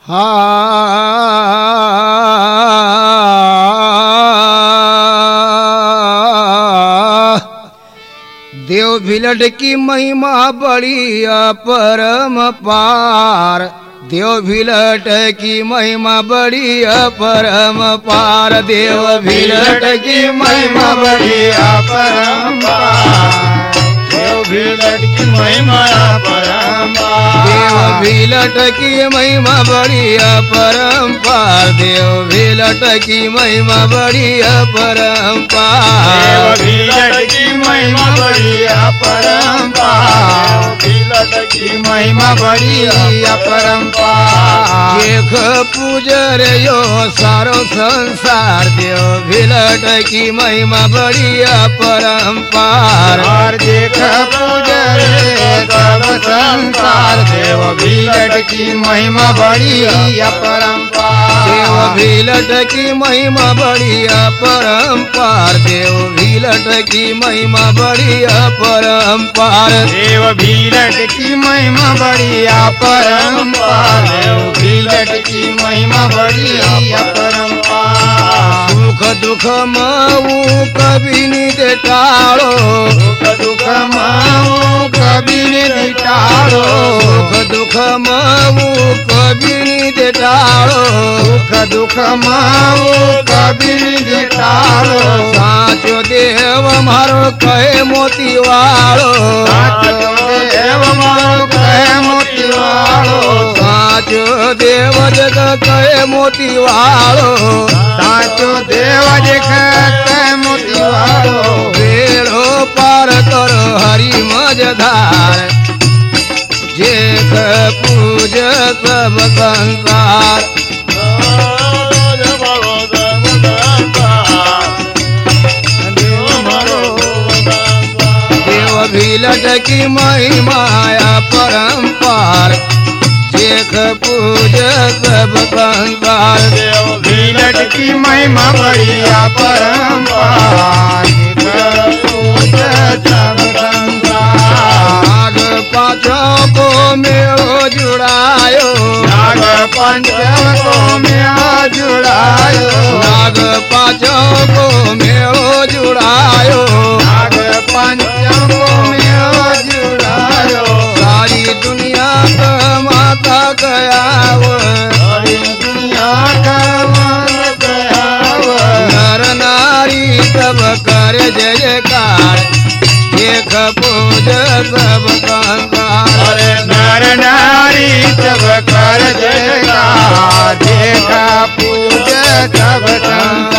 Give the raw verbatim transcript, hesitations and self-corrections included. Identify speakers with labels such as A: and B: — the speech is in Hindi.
A: हा देव भिलट की महिमा बड़ी अपरम पार, देव भिलट की महिमा बड़ी अपरम पार, देव भिलट की महिमा बड़ी अपरम पार,
B: देव भिलट की महिमा अपरंपार,
A: देव भिलट की महिमा बड़ी अपरंपार, देव भिलट की महिमा बड़ी अपरंपार,
B: देव भिलट की महिमा बड़ी अपरंपार, भिलट की महिमा बड़ी अपरंपार।
A: देख पूजर यो सारो संसार, देव भिलट की महिमा बड़ी अपरंपार,
B: और देख पूजर सब संसार, देव भिलट की महिमा बड़ी अपरंपार,
A: देव भिलट की महिमा बड़ी अपरंपार, देव भिलट की महिमा बड़ी अपरंपार,
B: देव भिलट की महिमा बड़ी अपरंपार, देव भिलट की महिमा बड़ी अपरंपार।
A: सुख दुख माऊ कभी नित टाळो,
B: सुख दुख माऊ कभी नित टाळो,
A: सुख दुख माऊ कभी नित टाळो,
B: सुख दुख माऊ कभी नित टाळो।
A: साचो देव मारो कहे मोती वाळो,
B: साचो देव मारो कहे मोती वाळो,
A: साचो देव जग कहे मोती वाळो,
B: साचो देव जग कहे मोती वाळो।
A: वेळो पार करो हरि मजधार, जेख पूज सब संसार, देव भिलट की महिमा अपरंपार, जेख पूज सब संसार,
B: देव भिलट की महिमा बड़ी अपरंपार, पूज सब संसार।
A: नाग पाँचों को मेलो जुड़ायो,
B: नाग पंचम को मेरा जुड़ायो,
A: नाग पाँचों को मेलो जुड़ायो,
B: नाग पंचम को मेरा जुड़ायो।
A: सारी दुनिया का माता गयाव,
B: सारी दुनिया का मन गयाव,
A: नर नारी सब कर जय जयकार, देख पूज सब संसार,
B: अरे नर नारी सब कर जयकार, देखा पूज सब संसार।